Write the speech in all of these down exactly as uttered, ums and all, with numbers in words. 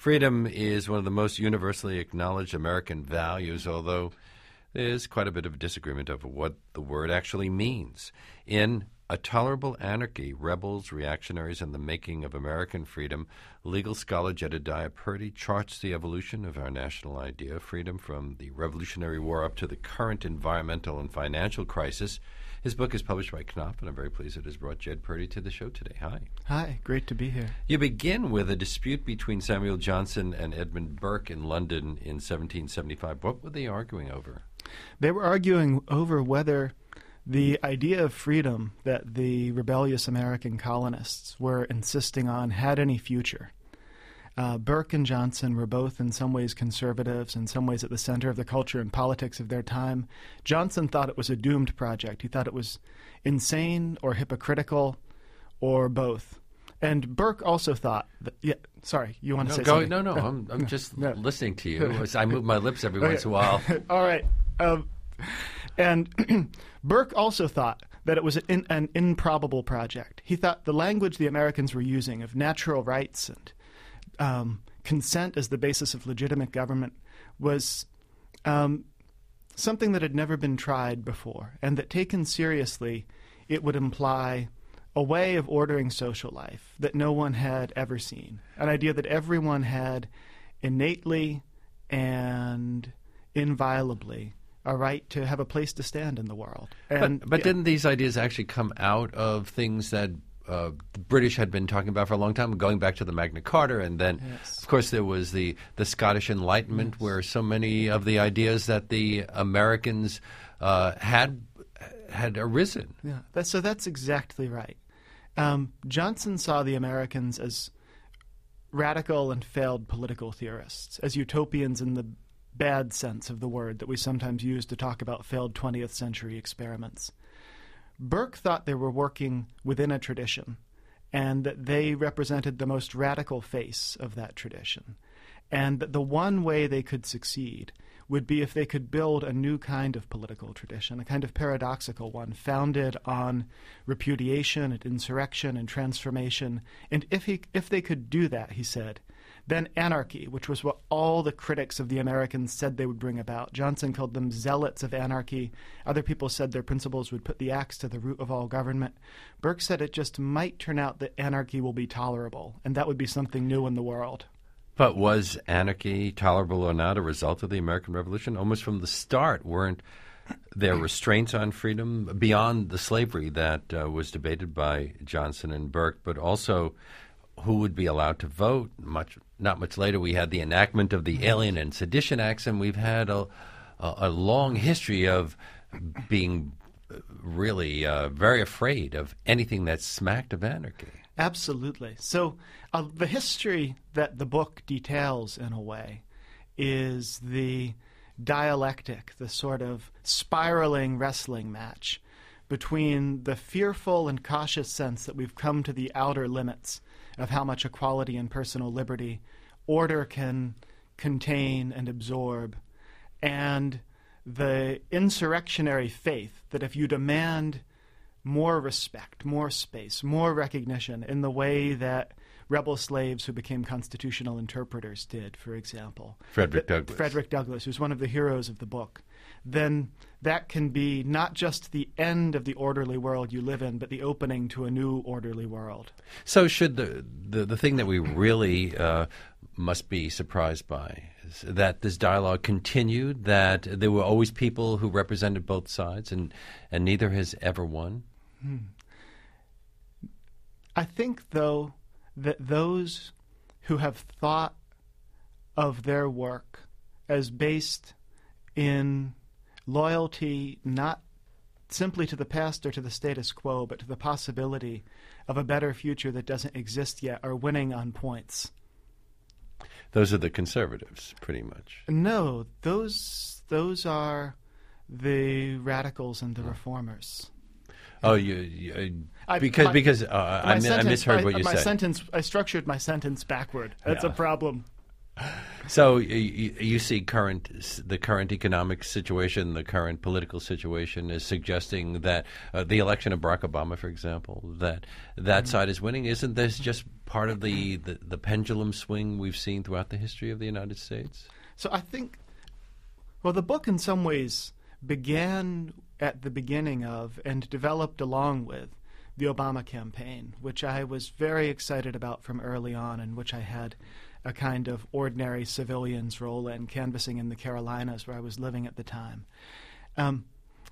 Freedom is one of the most universally acknowledged American values, although there's quite a bit of disagreement over what the word actually means. In A Tolerable Anarchy, Rebels, Reactionaries, and the Making of American Freedom, legal scholar Jedediah Purdy charts the evolution of our national idea of freedom from the Revolutionary War up to the current environmental and financial crisis. His book is published by Knopf, and I'm very pleased it has brought Jed Purdy to the show today. Hi. Hi, great to be here. You begin with a dispute between Samuel Johnson and Edmund Burke in London in seventeen seventy-five. What were they arguing over? They were arguing over whether the idea of freedom that the rebellious American colonists were insisting on had any future. Uh, Burke and Johnson were both in some ways conservatives, in some ways at the center of the culture and politics of their time. Johnson thought it was a doomed project. He thought it was insane or hypocritical or both. And Burke also thought that, yeah, sorry, you want to no, say go, something? No, no, no I'm, I'm no, just no. listening to you. I move my lips every once in a while. All right. Um, and Burke also thought that it was an, in, an improbable project. He thought the language the Americans were using of natural rights and um, consent as the basis of legitimate government was um, something that had never been tried before, and that taken seriously, it would imply a way of ordering social life that no one had ever seen, an idea that everyone had innately and inviolably a right to have a place to stand in the world. And, but but yeah. didn't these ideas actually come out of things that uh, the British had been talking about for a long time, going back to the Magna Carta, and then, yes. of course, there was the, the Scottish Enlightenment, yes. where so many of the ideas that the Americans uh, had had arisen. Yeah, that, so that's exactly right. Um, Johnson saw the Americans as radical and failed political theorists, as utopians in the bad sense of the word that we sometimes use to talk about failed twentieth century experiments. Burke thought they were working within a tradition and that they represented the most radical face of that tradition, and that the one way they could succeed would be if they could build a new kind of political tradition, a kind of paradoxical one, founded on repudiation and insurrection and transformation. And if he, if they could do that, he said, then anarchy, which was what all the critics of the Americans said they would bring about. Johnson called them zealots of anarchy. Other people said their principles would put the axe to the root of all government. Burke said it just might turn out that anarchy will be tolerable, and that would be something new in the world. But was anarchy, tolerable or not, a result of the American Revolution? Almost from the start, weren't there restraints on freedom beyond the slavery that uh, was debated by Johnson and Burke, but also who would be allowed to vote? Much not much later, we had the enactment of the Alien and Sedition Acts, and we've had a, a, a long history of being really uh, very afraid of anything that smacked of anarchy. Absolutely. So uh, the history that the book details, in a way, is the dialectic, the sort of spiraling wrestling match between the fearful and cautious sense that we've come to the outer limits of how much equality and personal liberty order can contain and absorb, and the insurrectionary faith that if you demand more respect, more space, more recognition in the way that rebel slaves who became constitutional interpreters did, for example. Frederick Th- Douglass. Frederick Douglass, who's one of the heroes of the book. Then that can be not just the end of the orderly world you live in, but the opening to a new orderly world. So should the, the, the thing that we really uh, must be surprised by is that this dialogue continued, that there were always people who represented both sides, and, and neither has ever won? Hmm. I think, though, that those who have thought of their work as based in loyalty not simply to the past or to the status quo, but to the possibility of a better future that doesn't exist yet, are winning on points. Those are the conservatives, pretty much. No, those those are the radicals and the reformers. Oh, you, you I, because my, because uh, I, mi- sentence, I misheard my, what you my said. Sentence, I structured my sentence backward. That's Yeah. a problem. So you, you see current the current economic situation, the current political situation is suggesting that uh, the election of Barack Obama, for example, that that side is winning. Isn't this just part of the, the, the pendulum swing we've seen throughout the history of the United States? So I think, well, the book in some ways began at the beginning of and developed along with the Obama campaign, which I was very excited about from early on, and which I had a kind of ordinary civilian's role in, canvassing in the Carolinas where I was living at the time. Um,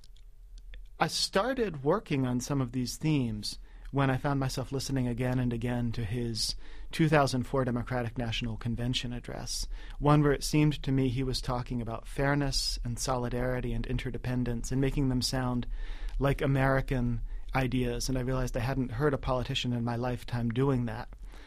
I started working on some of these themes when I found myself listening again and again to his two thousand four Democratic National Convention address, one where it seemed to me he was talking about fairness and solidarity and interdependence and making them sound like American ideas, and I realized I hadn't heard a politician in my lifetime doing that.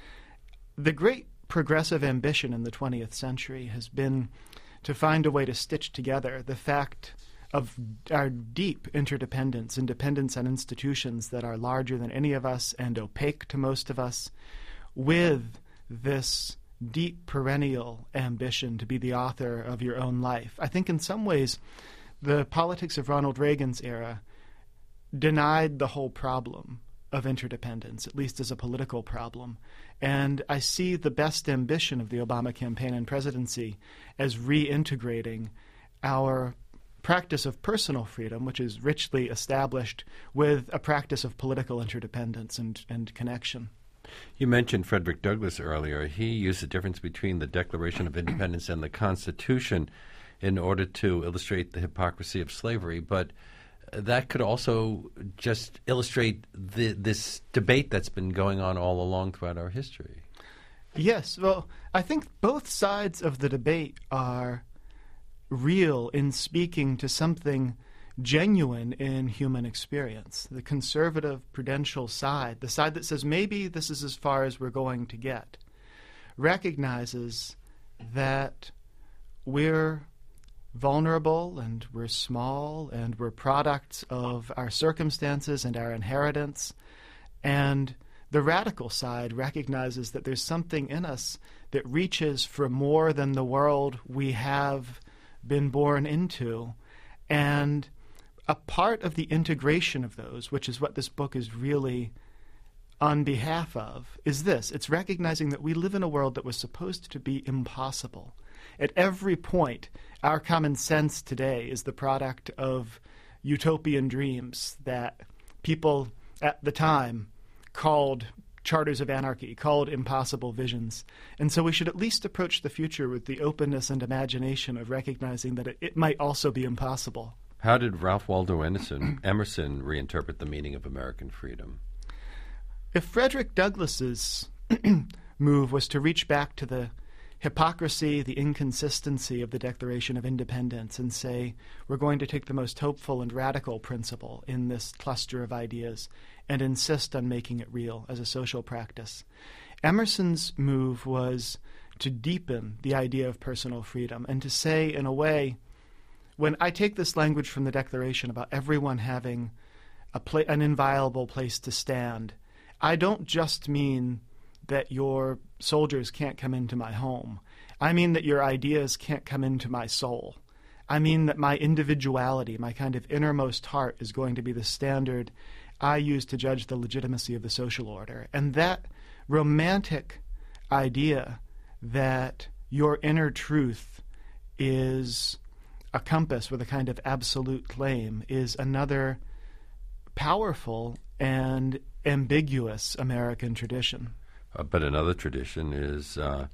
The great progressive ambition in the twentieth century has been to find a way to stitch together the fact of our deep interdependence and dependence on institutions that are larger than any of us and opaque to most of us, with this deep perennial ambition to be the author of your own life. I think in some ways the politics of Ronald Reagan's era denied the whole problem of interdependence, at least as a political problem. And I see the best ambition of the Obama campaign and presidency as reintegrating our practice of personal freedom, which is richly established, with a practice of political interdependence and, and connection. You mentioned Frederick Douglass earlier. He used the difference between the Declaration of Independence and the Constitution in order to illustrate the hypocrisy of slavery, but that could also just illustrate the, this debate that's been going on all along throughout our history. Yes, well, I think both sides of the debate are real in speaking to something genuine in human experience. The conservative, prudential side, the side that says maybe this is as far as we're going to get, recognizes that we're vulnerable and we're small and we're products of our circumstances and our inheritance. And the radical side recognizes that there's something in us that reaches for more than the world we have been born into. And a part of the integration of those, which is what this book is really on behalf of, is this. It's recognizing that we live in a world that was supposed to be impossible. At every point, our common sense today is the product of utopian dreams that people at the time called charters of anarchy, called impossible visions. And so we should at least approach the future with the openness and imagination of recognizing that it, it might also be impossible. How did Ralph Waldo Emerson, Emerson reinterpret the meaning of American freedom? If Frederick Douglass's move was to reach back to the hypocrisy, the inconsistency of the Declaration of Independence and say, we're going to take the most hopeful and radical principle in this cluster of ideas and insist on making it real as a social practice, Emerson's move was to deepen the idea of personal freedom and to say, in a way, when I take this language from the Declaration about everyone having a pla- an inviolable place to stand, I don't just mean that your soldiers can't come into my home. I mean that your ideas can't come into my soul. I mean that my individuality, my kind of innermost heart, is going to be the standard I use to judge the legitimacy of the social order. And that romantic idea that your inner truth is a compass with a kind of absolute claim is another powerful and ambiguous American tradition. Uh, but another tradition is uh,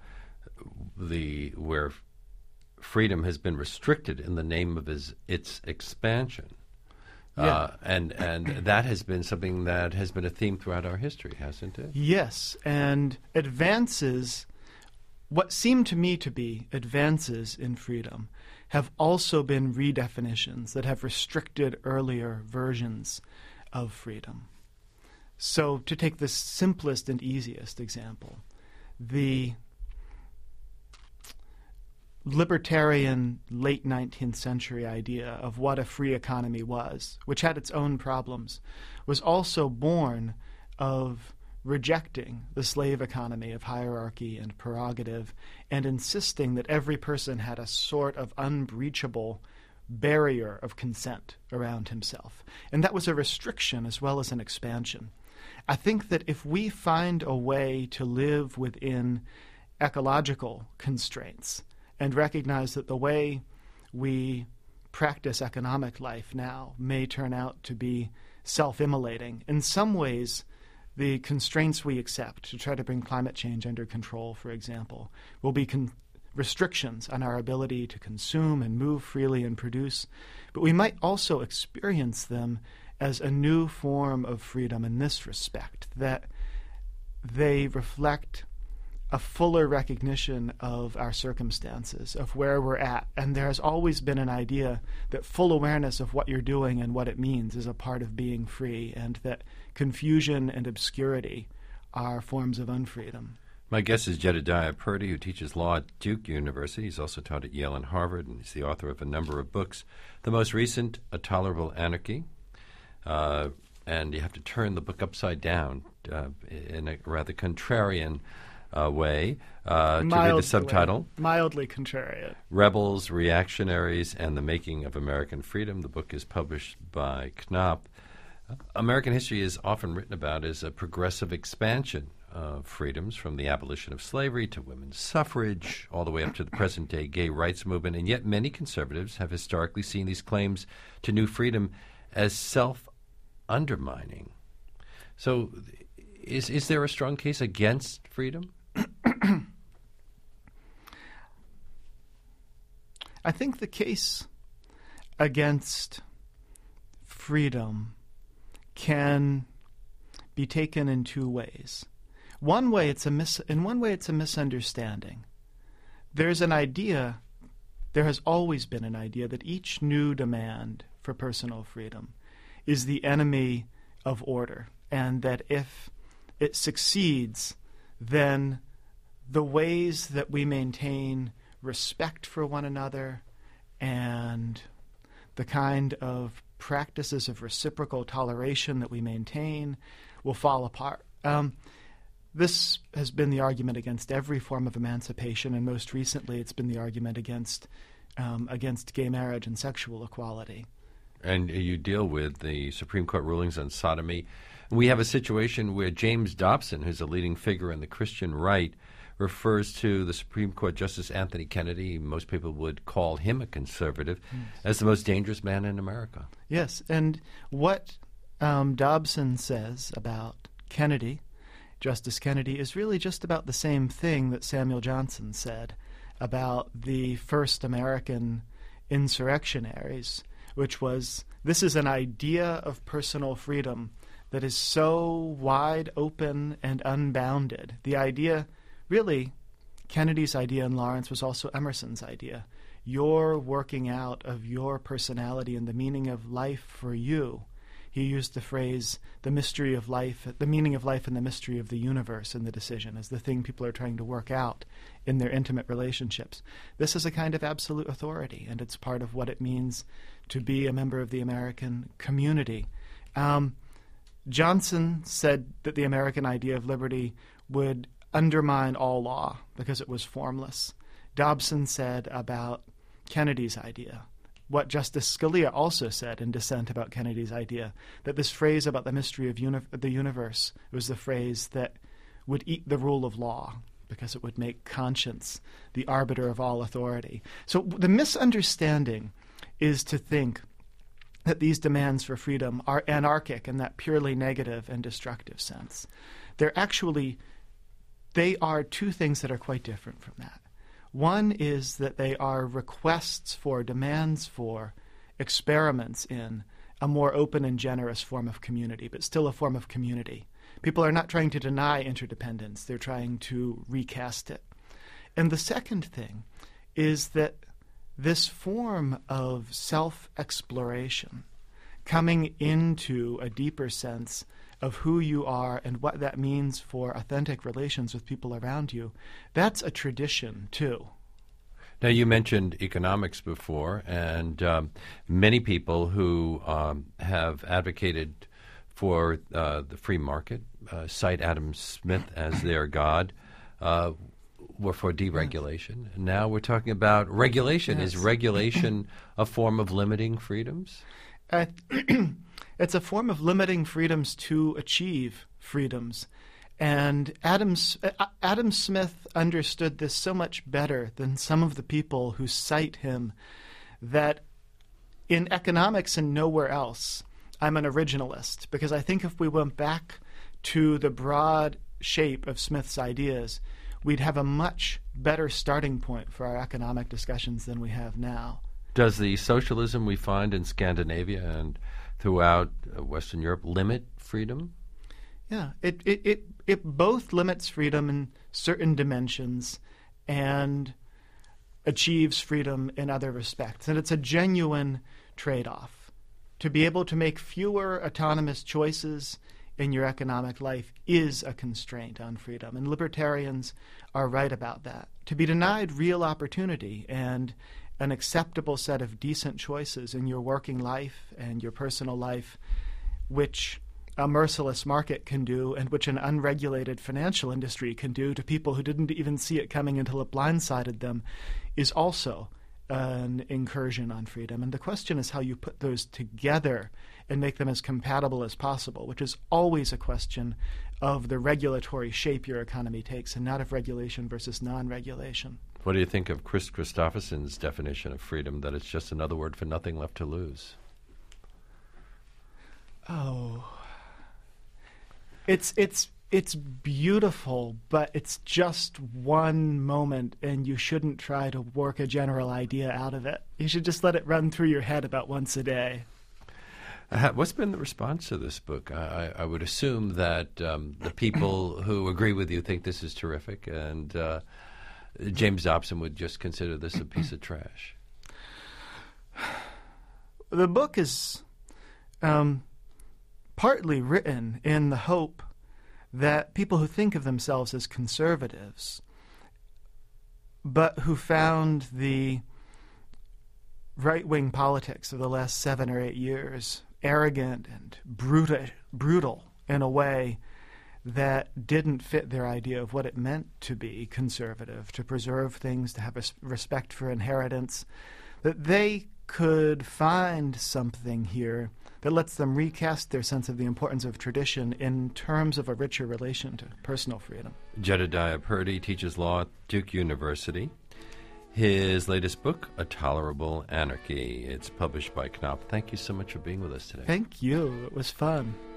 the where freedom has been restricted in the name of his, its expansion. Yeah. Uh, and and that has been something that has been a theme throughout our history, hasn't it? Yes, and advances, what seem to me to be advances in freedom, have also been redefinitions that have restricted earlier versions of freedom. So to take the simplest and easiest example, the libertarian late nineteenth century idea of what a free economy was, which had its own problems, was also born of rejecting the slave economy of hierarchy and prerogative and insisting that every person had a sort of unbreachable barrier of consent around himself. And that was a restriction as well as an expansion. I think that if we find a way to live within ecological constraints and recognize that the way we practice economic life now may turn out to be self-immolating, in some ways the constraints we accept to try to bring climate change under control, for example, will be con- restrictions on our ability to consume and move freely and produce. But we might also experience them as a new form of freedom in this respect, that they reflect a fuller recognition of our circumstances, of where we're at. And there has always been an idea that full awareness of what you're doing and what it means is a part of being free, and that confusion and obscurity are forms of unfreedom. My guest is Jedediah Purdy, who teaches law at Duke University. He's also taught at Yale and Harvard, and he's the author of a number of books. The most recent, A Tolerable Anarchy, uh, and you have to turn the book upside down uh, in a rather contrarian Uh, way uh, to read the subtitle. Mildly contrarian. Rebels, Reactionaries, and the Making of American Freedom. The book is published by Knopf. Uh, American history is often written about as a progressive expansion of freedoms, from the abolition of slavery to women's suffrage, all the way up to the present-day gay rights movement. And yet many conservatives have historically seen these claims to new freedom as self-undermining. So is, is there a strong case against freedom? I think the case against freedom can be taken in two ways. One way, it's a mis- in one way, it's a misunderstanding. There's an idea, there has always been an idea, that each new demand for personal freedom is the enemy of order, and that if it succeeds, then the ways that we maintain respect for one another and the kind of practices of reciprocal toleration that we maintain will fall apart. Um, this has been the argument against every form of emancipation, and most recently it's been the argument against um, against gay marriage and sexual equality. And you deal with the Supreme Court rulings on sodomy. We have a situation where James Dobson, who's a leading figure in the Christian right, refers to the Supreme Court Justice Anthony Kennedy, most people would call him a conservative, yes, as the most dangerous man in America. Yes, and what um, Dobson says about Kennedy, Justice Kennedy, is really just about the same thing that Samuel Johnson said about the first American insurrectionaries, which was, this is an idea of personal freedom that is so wide open and unbounded. The idea, really, Kennedy's idea and Lawrence was also Emerson's idea. Your working out of your personality and the meaning of life for you. He used the phrase, the mystery of life, the meaning of life and the mystery of the universe in the decision as the thing people are trying to work out in their intimate relationships. This is a kind of absolute authority, and it's part of what it means to be a member of the American community. Um, Johnson said that the American idea of liberty would undermine all law because it was formless. Dobson said about Kennedy's idea what Justice Scalia also said in dissent about Kennedy's idea, that this phrase about the mystery of uni- the universe was the phrase that would eat the rule of law because it would make conscience the arbiter of all authority. So the misunderstanding is to think that these demands for freedom are anarchic in that purely negative and destructive sense. They're actually, they are two things that are quite different from that. One is that they are requests for, demands for, experiments in a more open and generous form of community, but still a form of community. People are not trying to deny interdependence. They're trying to recast it. And the second thing is that this form of self-exploration, coming into a deeper sense of who you are and what that means for authentic relations with people around you, that's a tradition too. Now, you mentioned economics before, and um, many people who um, have advocated for uh, the free market, uh, cite Adam Smith as their god, uh, were for deregulation. And now we're talking about regulation. Yes. Is regulation a form of limiting freedoms? Uh, it's a form of limiting freedoms to achieve freedoms. And Adams, uh, Adam Smith understood this so much better than some of the people who cite him that in economics and nowhere else, I'm an originalist, because I think if we went back to the broad shape of Smith's ideas, we'd have a much better starting point for our economic discussions than we have now. Does the socialism we find in Scandinavia and throughout uh, Western Europe limit freedom? Yeah, it, it, it, it both limits freedom in certain dimensions and achieves freedom in other respects. And it's a genuine trade-off. To be able to make fewer autonomous choices in your economic life is a constraint on freedom. And libertarians are right about that. To be denied real opportunity and an acceptable set of decent choices in your working life and your personal life, which a merciless market can do and which an unregulated financial industry can do to people who didn't even see it coming until it blindsided them, is also an incursion on freedom. And the question is how you put those together and make them as compatible as possible, which is always a question of the regulatory shape your economy takes and not of regulation versus non-regulation. What do you think of Chris Christopherson's definition of freedom, that it's just another word for nothing left to lose? Oh, it's it's it's beautiful, but it's just one moment, and you shouldn't try to work a general idea out of it. You should just let it run through your head about once a day. Uh, what's been the response to this book? I, I would assume that um, the people who agree with you think this is terrific, and uh, James Dobson would just consider this a piece of trash. The book is um, partly written in the hope that people who think of themselves as conservatives, but who found the right-wing politics of the last seven or eight years arrogant and brutal, brutal in a way that didn't fit their idea of what it meant to be conservative, to preserve things, to have a respect for inheritance, that they could find something here that lets them recast their sense of the importance of tradition in terms of a richer relation to personal freedom. Jedediah Purdy teaches law at Duke University. His latest book, A Tolerable Anarchy. It's published by Knopf. Thank you so much for being with us today. Thank you. It was fun.